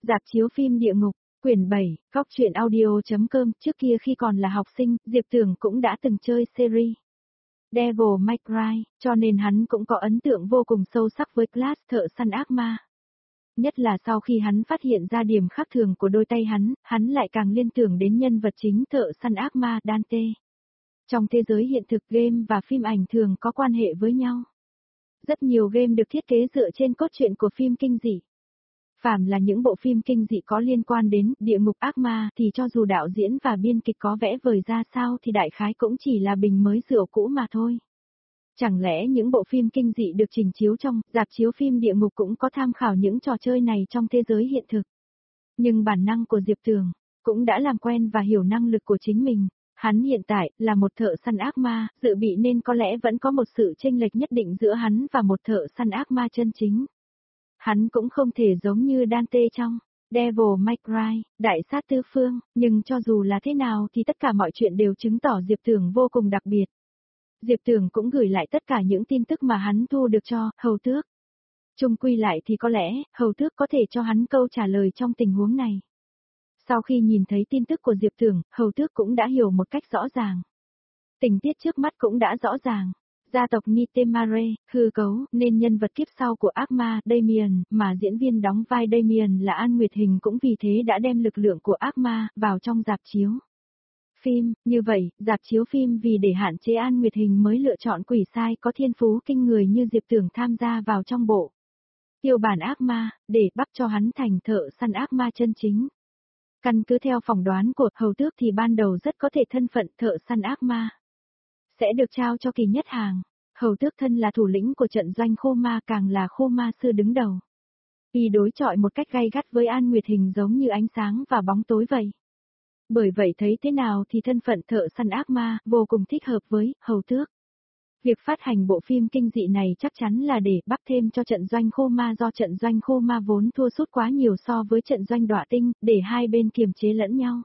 Rạp chiếu phim Địa Ngục, quyển 7, Góc truyện audio.com. Trước kia khi còn là học sinh, Diệp Tường cũng đã từng chơi series Devil May Cry, cho nên hắn cũng có ấn tượng vô cùng sâu sắc với class thợ săn ác ma. Nhất là sau khi hắn phát hiện ra điểm khác thường của đôi tay hắn lại càng liên tưởng đến nhân vật chính thợ săn ác ma Dante. Trong thế giới hiện thực, game và phim ảnh thường có quan hệ với nhau. Rất nhiều game được thiết kế dựa trên cốt truyện của phim kinh dị. Phàm là những bộ phim kinh dị có liên quan đến địa ngục ác ma thì cho dù đạo diễn và biên kịch có vẽ vời ra sao thì đại khái cũng chỉ là bình mới rượu cũ mà thôi. Chẳng lẽ những bộ phim kinh dị được trình chiếu trong rạp chiếu phim địa ngục cũng có tham khảo những trò chơi này trong thế giới hiện thực? Nhưng bản năng của Diệp Tường cũng đã làm quen và hiểu năng lực của chính mình. Hắn hiện tại là một thợ săn ác ma, dự bị nên có lẽ vẫn có một sự chênh lệch nhất định giữa hắn và một thợ săn ác ma chân chính. Hắn cũng không thể giống như Dante trong Devil May Cry, đại sát tứ phương, nhưng cho dù là thế nào thì tất cả mọi chuyện đều chứng tỏ Diệp Tường vô cùng đặc biệt. Diệp Tường cũng gửi lại tất cả những tin tức mà hắn thu được cho Hầu Tước. Chung quy lại thì có lẽ, Hầu Tước có thể cho hắn câu trả lời trong tình huống này. Sau khi nhìn thấy tin tức của Diệp Tường, Hầu Tước cũng đã hiểu một cách rõ ràng. Tình tiết trước mắt cũng đã rõ ràng. Gia tộc Nitemare, hư cấu, nên nhân vật kiếp sau của ác ma, Damien, mà diễn viên đóng vai Damien là An Nguyệt Hình cũng vì thế đã đem lực lượng của ác ma vào trong rạp chiếu phim. Như vậy, rạp chiếu phim vì để hạn chế An Nguyệt Hình mới lựa chọn quỷ sai có thiên phú kinh người như Diệp Tường tham gia vào trong bộ tiêu bản ác ma, để bắt cho hắn thành thợ săn ác ma chân chính. Căn cứ theo phỏng đoán của Hầu Tước thì ban đầu rất có thể thân phận thợ săn ác ma sẽ được trao cho Kỳ Nhất Hàng. Hầu Tước thân là thủ lĩnh của trận doanh khô ma, càng là khô ma sư đứng đầu. Y đối chọi một cách gay gắt với An Nguyệt Hình giống như ánh sáng và bóng tối vậy. Bởi vậy thấy thế nào thì thân phận thợ săn ác ma vô cùng thích hợp với Hầu Tước. Việc phát hành bộ phim kinh dị này chắc chắn là để bắp thêm cho trận doanh khô ma, do trận doanh khô ma vốn thua sút quá nhiều so với trận doanh Đọa Tinh, để hai bên kiềm chế lẫn nhau.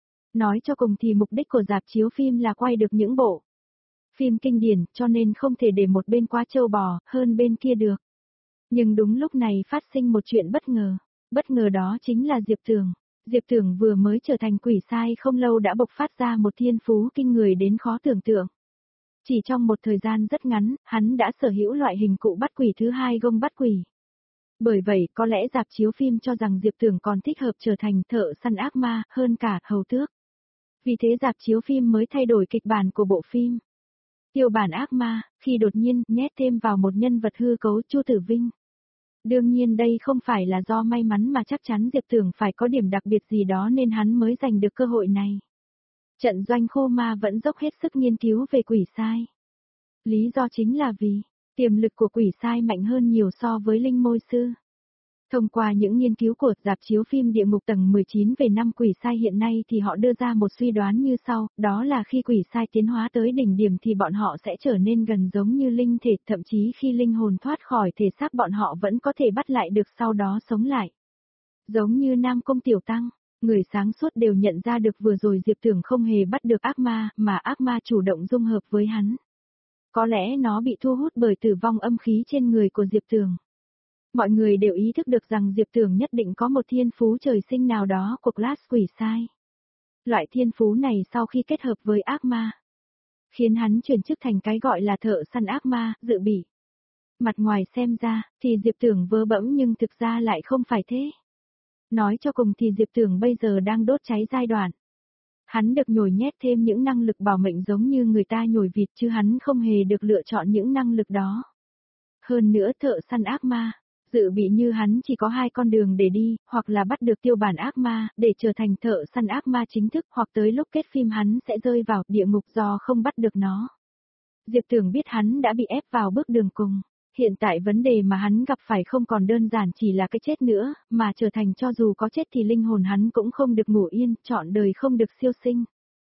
Nói cho cùng thì mục đích của rạp chiếu phim là quay được những bộ phim kinh điển, cho nên không thể để một bên quá trâu bò hơn bên kia được. Nhưng đúng lúc này phát sinh một chuyện bất ngờ đó chính là Diệp Tường. Diệp Tường vừa mới trở thành quỷ sai không lâu đã bộc phát ra một thiên phú kinh người đến khó tưởng tượng. Chỉ trong một thời gian rất ngắn, hắn đã sở hữu loại hình cụ bắt quỷ thứ hai, gông bắt quỷ. Bởi vậy có lẽ rạp chiếu phim cho rằng Diệp Tường còn thích hợp trở thành thợ săn ác ma hơn cả Hầu Tước. Vì thế rạp chiếu phim mới thay đổi kịch bản của bộ phim tiêu bản ác ma, khi đột nhiên nhét thêm vào một nhân vật hư cấu Chu Tử Vinh. Đương nhiên đây không phải là do may mắn mà chắc chắn Diệp Tường phải có điểm đặc biệt gì đó nên hắn mới giành được cơ hội này. Trận doanh khô ma vẫn dốc hết sức nghiên cứu về quỷ sai. Lý do chính là vì tiềm lực của quỷ sai mạnh hơn nhiều so với linh môi sư. Thông qua những nghiên cứu của rạp chiếu phim Địa Ngục tầng 19 về 5 quỷ sai hiện nay thì họ đưa ra một suy đoán như sau, đó là khi quỷ sai tiến hóa tới đỉnh điểm thì bọn họ sẽ trở nên gần giống như linh thể, thậm chí khi linh hồn thoát khỏi thể xác bọn họ vẫn có thể bắt lại được, sau đó sống lại. Giống như Nam Công Tiểu Tăng, người sáng suốt đều nhận ra được vừa rồi Diệp Tường không hề bắt được ác ma, mà ác ma chủ động dung hợp với hắn. Có lẽ nó bị thu hút bởi tử vong âm khí trên người của Diệp Tường. Mọi người đều ý thức được rằng Diệp Tường nhất định có một thiên phú trời sinh nào đó của class quỷ sai. Loại thiên phú này sau khi kết hợp với ác ma, khiến hắn chuyển chức thành cái gọi là thợ săn ác ma, dự bị. Mặt ngoài xem ra, thì Diệp Tường vớ bẫm nhưng thực ra lại không phải thế. Nói cho cùng thì Diệp Tường bây giờ đang đốt cháy giai đoạn. Hắn được nhồi nhét thêm những năng lực bảo mệnh giống như người ta nhồi vịt chứ hắn không hề được lựa chọn những năng lực đó. Hơn nữa thợ săn ác ma, dự bị như hắn chỉ có hai con đường để đi, hoặc là bắt được tiêu bản ác ma, để trở thành thợ săn ác ma chính thức, hoặc tới lúc kết phim hắn sẽ rơi vào địa ngục do không bắt được nó. Diệp Tường biết hắn đã bị ép vào bước đường cùng. Hiện tại vấn đề mà hắn gặp phải không còn đơn giản chỉ là cái chết nữa, mà trở thành cho dù có chết thì linh hồn hắn cũng không được ngủ yên, trọn đời không được siêu sinh.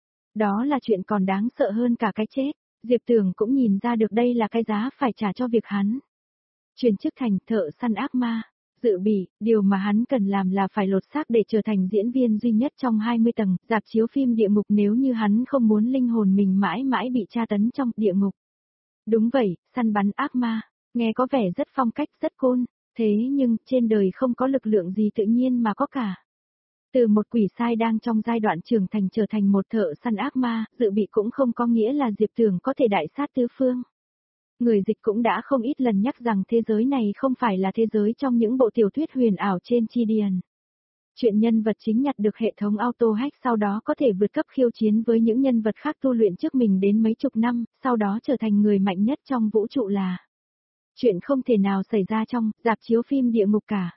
Đó là chuyện còn đáng sợ hơn cả cái chết. Diệp Tường cũng nhìn ra được đây là cái giá phải trả cho việc hắn chuyển chức thành thợ săn ác ma. Dự bị, điều mà hắn cần làm là phải lột xác để trở thành diễn viên duy nhất trong 20 tầng, rạp chiếu phim địa ngục nếu như hắn không muốn linh hồn mình mãi mãi bị tra tấn trong địa ngục. Đúng vậy, săn bắn ác ma, nghe có vẻ rất phong cách, rất cool. Thế nhưng, trên đời không có lực lượng gì tự nhiên mà có cả. Từ một quỷ sai đang trong giai đoạn trưởng thành trở thành một thợ săn ác ma, dự bị cũng không có nghĩa là Diệp Tường có thể đại sát tứ phương. Người dịch cũng đã không ít lần nhắc rằng thế giới này không phải là thế giới trong những bộ tiểu thuyết huyền ảo trên chi điền. Chuyện nhân vật chính nhặt được hệ thống auto hack sau đó có thể vượt cấp khiêu chiến với những nhân vật khác tu luyện trước mình đến mấy chục năm, sau đó trở thành người mạnh nhất trong vũ trụ là chuyện không thể nào xảy ra trong rạp chiếu phim địa ngục cả.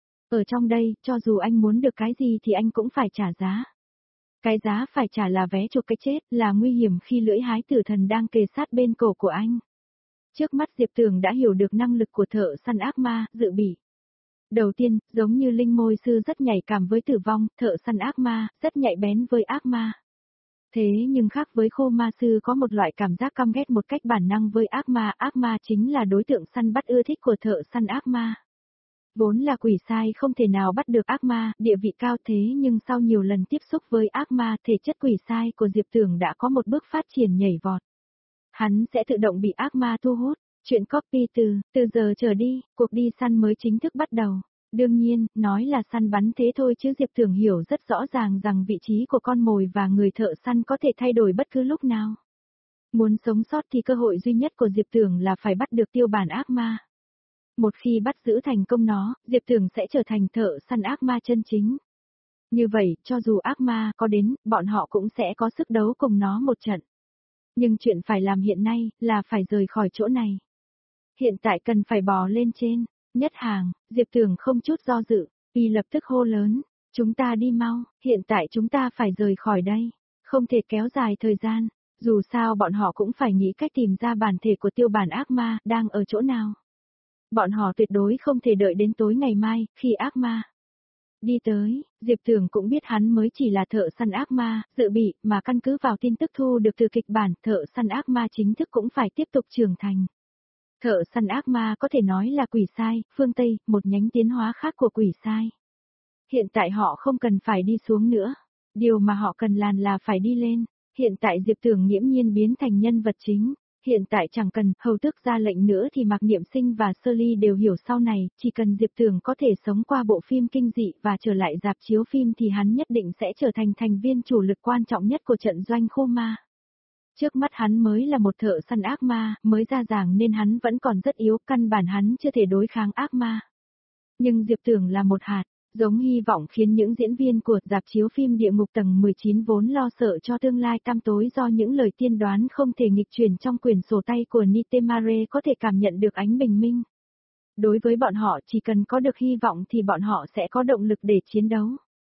Ở trong đây, cho dù anh muốn được cái gì thì anh cũng phải trả giá. Cái giá phải trả là vé chuộc cái chết, là nguy hiểm khi lưỡi hái tử thần đang kề sát bên cổ của anh. Trước mắt Diệp Tường đã hiểu được năng lực của thợ săn ác ma, dự bị. Đầu tiên, giống như linh môi sư rất nhạy cảm với tử vong, thợ săn ác ma, rất nhạy bén với ác ma. Thế nhưng khác với khô ma sư có một loại cảm giác căm ghét một cách bản năng với ác ma chính là đối tượng săn bắt ưa thích của thợ săn ác ma. Vốn là quỷ sai không thể nào bắt được ác ma, địa vị cao thế nhưng sau nhiều lần tiếp xúc với ác ma, thể chất quỷ sai của Diệp Tường đã có một bước phát triển nhảy vọt. Hắn sẽ tự động bị ác ma thu hút. Chuyện copy từ giờ trở đi, cuộc đi săn mới chính thức bắt đầu. Đương nhiên, nói là săn bắn thế thôi chứ Diệp Tường hiểu rất rõ ràng rằng vị trí của con mồi và người thợ săn có thể thay đổi bất cứ lúc nào. Muốn sống sót thì cơ hội duy nhất của Diệp Tường là phải bắt được tiêu bản ác ma. Một khi bắt giữ thành công nó, Diệp Tường sẽ trở thành thợ săn ác ma chân chính. Như vậy, cho dù ác ma có đến, bọn họ cũng sẽ có sức đấu cùng nó một trận. Nhưng chuyện phải làm hiện nay, là phải rời khỏi chỗ này. Hiện tại cần phải bò lên trên. Nhất hàng, Diệp Tường không chút do dự, y lập tức hô lớn. Chúng ta đi mau, hiện tại chúng ta phải rời khỏi đây. Không thể kéo dài thời gian. Dù sao bọn họ cũng phải nghĩ cách tìm ra bản thể của tiêu bản ác ma, đang ở chỗ nào. Bọn họ tuyệt đối không thể đợi đến tối ngày mai, khi ác ma đi tới, Diệp Tường cũng biết hắn mới chỉ là thợ săn ác ma, dự bị, mà căn cứ vào tin tức thu được từ kịch bản, thợ săn ác ma chính thức cũng phải tiếp tục trưởng thành. Thợ săn ác ma có thể nói là quỷ sai, phương Tây, một nhánh tiến hóa khác của quỷ sai. Hiện tại họ không cần phải đi xuống nữa. Điều mà họ cần làm là phải đi lên. Hiện tại Diệp Tường nghiễm nhiên biến thành nhân vật chính. Hiện tại chẳng cần hầu tước ra lệnh nữa thì Mạc Niệm Sinh và Sơ Ly đều hiểu sau này, chỉ cần Diệp Tường có thể sống qua bộ phim kinh dị và trở lại rạp chiếu phim thì hắn nhất định sẽ trở thành thành viên chủ lực quan trọng nhất của trận doanh khô ma. Trước mắt hắn mới là một thợ săn ác ma, mới ra giảng nên hắn vẫn còn rất yếu, căn bản hắn chưa thể đối kháng ác ma. Nhưng Diệp Tường là một hạt, giống hy vọng khiến những diễn viên của rạp chiếu phim Địa ngục tầng 19 vốn lo sợ cho tương lai tăm tối do những lời tiên đoán không thể nghịch chuyển trong quyển sổ tay của Nitemare có thể cảm nhận được ánh bình minh. Đối với bọn họ chỉ cần có được hy vọng thì bọn họ sẽ có động lực để chiến đấu.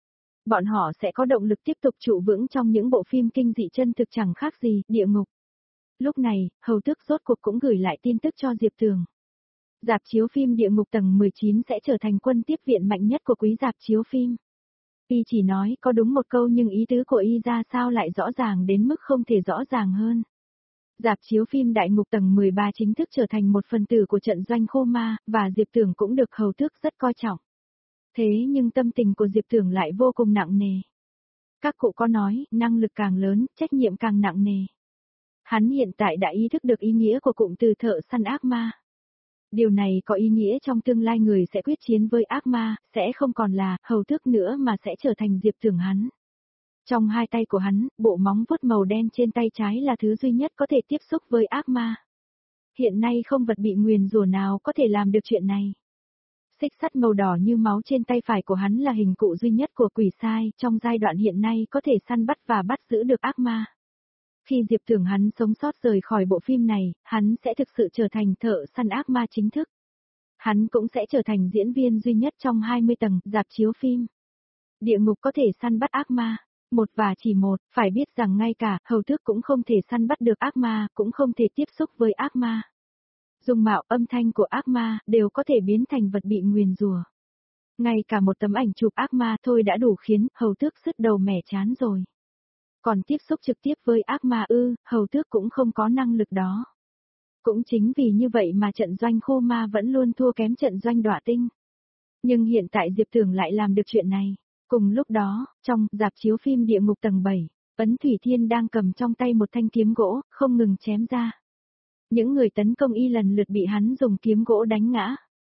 Bọn họ sẽ có động lực tiếp tục trụ vững trong những bộ phim kinh dị chân thực chẳng khác gì, địa ngục. Lúc này, hầu tước rốt cuộc cũng gửi lại tin tức cho Diệp Tường. Rạp chiếu phim Địa ngục tầng 19 sẽ trở thành quân tiếp viện mạnh nhất của quý rạp chiếu phim. Y chỉ nói có đúng một câu nhưng ý tứ của Y ra sao lại rõ ràng đến mức không thể rõ ràng hơn. Rạp chiếu phim Đại ngục tầng 13 chính thức trở thành một phần tử của trận doanh khô ma, và Diệp Tường cũng được hầu tước rất coi trọng. Thế nhưng tâm tình của Diệp Tường lại vô cùng nặng nề. Các cụ có nói, năng lực càng lớn, trách nhiệm càng nặng nề. Hắn hiện tại đã ý thức được ý nghĩa của cụm từ thợ săn ác ma. Điều này có ý nghĩa trong tương lai người sẽ quyết chiến với ác ma, sẽ không còn là hầu tước nữa mà sẽ trở thành Diệp Tường hắn. Trong hai tay của hắn, bộ móng vuốt màu đen trên tay trái là thứ duy nhất có thể tiếp xúc với ác ma. Hiện nay không vật bị nguyền rủa nào có thể làm được chuyện này. Xích sắt màu đỏ như máu trên tay phải của hắn là hình cụ duy nhất của quỷ sai trong giai đoạn hiện nay có thể săn bắt và bắt giữ được ác ma. Khi Diệp Tường hắn sống sót rời khỏi bộ phim này, hắn sẽ thực sự trở thành thợ săn ác ma chính thức. Hắn cũng sẽ trở thành diễn viên duy nhất trong 20 tầng rạp chiếu phim. Địa ngục có thể săn bắt ác ma. Một và chỉ một, phải biết rằng ngay cả hầu tước cũng không thể săn bắt được ác ma, cũng không thể tiếp xúc với ác ma. Dung mạo âm thanh của ác ma đều có thể biến thành vật bị nguyền rủa. Ngay cả một tấm ảnh chụp ác ma thôi đã đủ khiến hầu tước sứt đầu mẻ chán rồi. Còn tiếp xúc trực tiếp với ác ma hầu tước cũng không có năng lực đó. Cũng chính vì như vậy mà trận doanh khô ma vẫn luôn thua kém trận doanh đọa tinh. Nhưng hiện tại Diệp Tường lại làm được chuyện này. Cùng lúc đó, trong rạp chiếu phim Địa ngục tầng 7, Ấn Thủy Thiên đang cầm trong tay một thanh kiếm gỗ, không ngừng chém ra. Những người tấn công y lần lượt bị hắn dùng kiếm gỗ đánh ngã.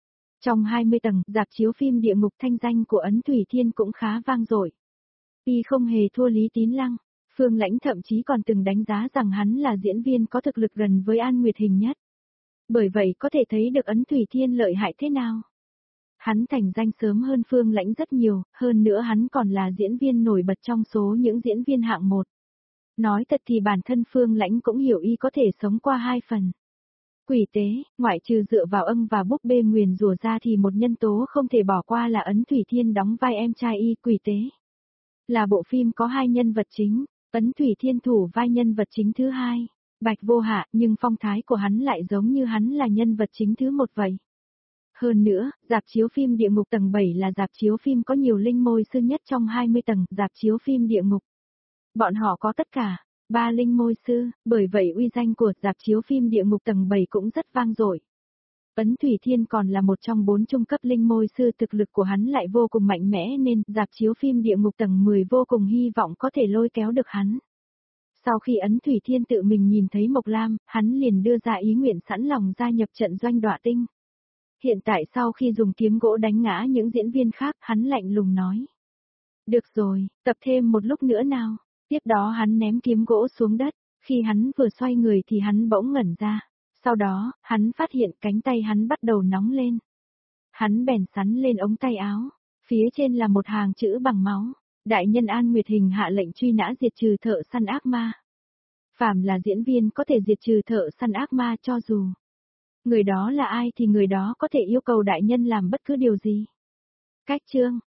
Trong 20 tầng, rạp chiếu phim địa ngục thanh danh của Ấn Thủy Thiên cũng khá vang dội. Y không hề thua Lý Tín Lăng, Phương Lãnh thậm chí còn từng đánh giá rằng hắn là diễn viên có thực lực gần với An Nguyệt Hình nhất. Bởi vậy có thể thấy được Ấn Thủy Thiên lợi hại thế nào. Hắn thành danh sớm hơn Phương Lãnh rất nhiều, hơn nữa hắn còn là diễn viên nổi bật trong số những diễn viên hạng 1. Nói thật thì bản thân Phương Lãnh cũng hiểu y có thể sống qua 2 phần. Quỷ tế, ngoại trừ dựa vào âm và búp bê nguyền rủa ra thì một nhân tố không thể bỏ qua là Ấn Thủy Thiên đóng vai em trai y Quỷ tế. Là bộ phim có 2 nhân vật chính, Ấn Thủy Thiên thủ vai nhân vật chính thứ 2, Bạch Vô Hạ, nhưng phong thái của hắn lại giống như hắn là nhân vật chính thứ 1 vậy. Hơn nữa, rạp chiếu phim địa ngục tầng 7 là rạp chiếu phim có nhiều linh môi sư nhất trong 20 tầng rạp chiếu phim địa ngục. Bọn họ có tất cả 3 linh môi sư, bởi vậy uy danh của rạp chiếu phim địa ngục tầng 7 cũng rất vang dội. Ấn Thủy Thiên còn là một trong 4 trung cấp linh môi sư, thực lực của hắn lại vô cùng mạnh mẽ nên rạp chiếu phim địa ngục tầng 10 vô cùng hy vọng có thể lôi kéo được hắn. Sau khi Ấn Thủy Thiên tự mình nhìn thấy Mộc Lam, hắn liền đưa ra ý nguyện sẵn lòng gia nhập trận doanh Đọa Tinh. Hiện tại sau khi dùng kiếm gỗ đánh ngã những diễn viên khác, hắn lạnh lùng nói. Được rồi, tập thêm một lúc nữa nào. Tiếp đó hắn ném kiếm gỗ xuống đất, khi hắn vừa xoay người thì hắn bỗng ngẩn ra. Sau đó, hắn phát hiện cánh tay hắn bắt đầu nóng lên. Hắn bèn sắn lên ống tay áo, phía trên là một hàng chữ bằng máu. Đại nhân An Nguyệt Hình hạ lệnh truy nã diệt trừ thợ săn ác ma. Phàm là diễn viên có thể diệt trừ thợ săn ác ma cho dù người đó là ai thì người đó có thể yêu cầu đại nhân làm bất cứ điều gì. Cách chương